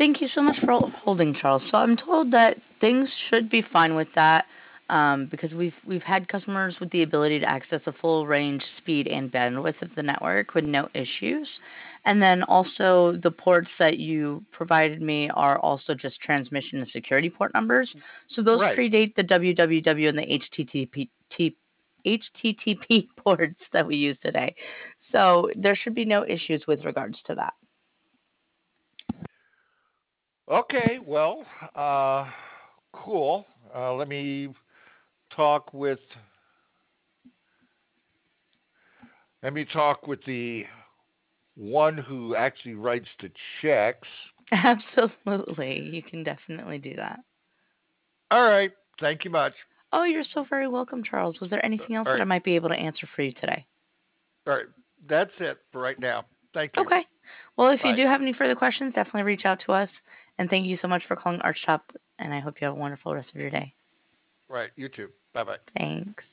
Thank you so much for holding, Charles. So I'm told that things should be fine with that, because we've had customers with the ability to access a full range, speed, and bandwidth of the network with no issues. And then also the ports that you provided me are also just transmission and security port numbers. So those Right. predate the www and the HTTP ports that we use today. So there should be no issues with regards to that. Okay. Well, cool. Let me talk with the one who actually writes the checks. Absolutely. You can definitely do that. All right. Thank you much. Oh, you're so very welcome, Charles. Was there anything else All that I right. might be able to answer for you today? All right. That's it for right now. Thank you. Okay. Well, if you Bye. do have any further questions, definitely reach out to us. And thank you so much for calling Arch Top. And I hope you have a wonderful rest of your day. Right. You too. Bye bye. Thanks.